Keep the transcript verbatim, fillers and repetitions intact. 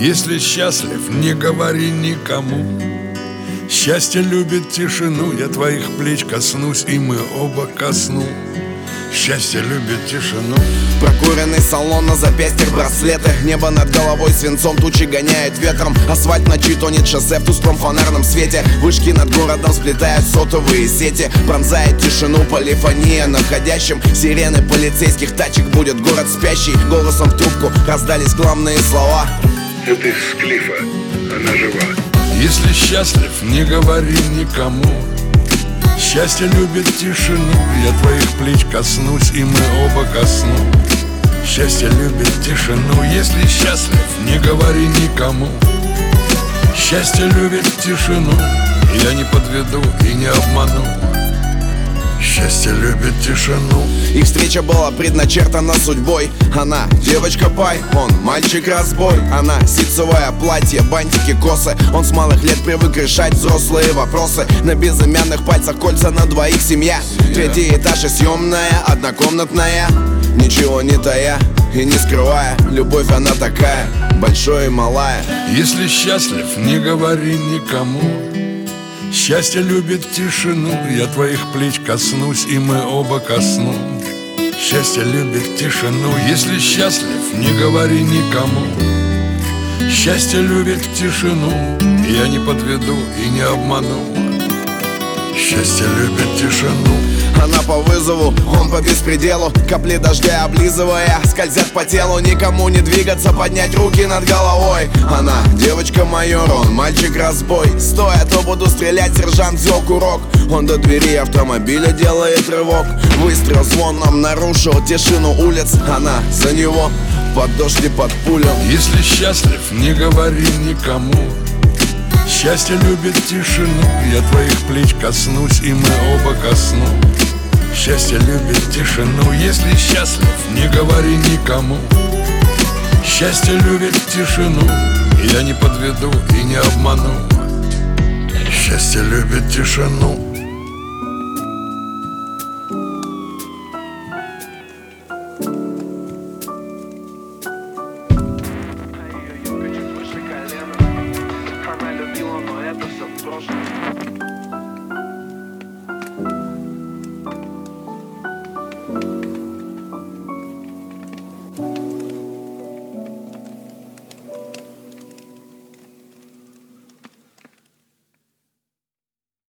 Если счастлив, не говори никому. Счастье любит тишину, я твоих плеч коснусь, и мы оба ко сну. Счастье любит тишину. Прокуренный салон, на запястьях браслеты. Небо над головой свинцом, тучи гоняет ветром. Асфальт ночи тонет, шоссе в тусклом фонарном свете. Вышки над городом сплетают сотовые сети. Пронзает тишину полифония находящим. Сирены полицейских тачек, будет город спящий. Голосом в трубку раздались главные слова. Это из Клифа, она жива. Если счастлив, не говори никому. Счастье любит тишину, я твоих плеч коснусь, и мы оба ко сну. Счастье любит тишину, если счастлив, не говори никому. Счастье любит тишину, я не подведу и не обману. Счастье любит тишину. Их встреча была предначертана судьбой. Она девочка пай, он мальчик-разбой. Она ситцевое платье, бантики, косы. Он с малых лет привык решать взрослые вопросы. На безымянных пальцах кольца, на двоих семья. Третий этаж и съемная, однокомнатная. Ничего не тая и не скрывая, любовь она такая, большая и малая. Если счастлив, не говори никому. Счастье любит тишину, я твоих плеч коснусь, и мы оба ко сну. Счастье любит тишину, если счастлив, не говори никому. Счастье любит тишину, я не подведу и не обману. Счастье любит тишину. Она по вызову, он по беспределу. Капли дождя облизывая, скользят по телу. Никому не двигаться, поднять руки над головой. Она девочка-майор, он мальчик-разбой. Стоя, то буду стрелять, сержант взял курок. Он до двери автомобиля делает рывок. Выстрел звоном нарушил тишину улиц. Она за него под дождь и под пулю. Если счастлив, не говори никому. Счастье любит тишину, я твоих плеч коснусь, и мы оба ко сну. Счастье любит тишину, если счастлив, не говори никому. Счастье любит тишину, я не подведу и не обману. Счастье любит тишину.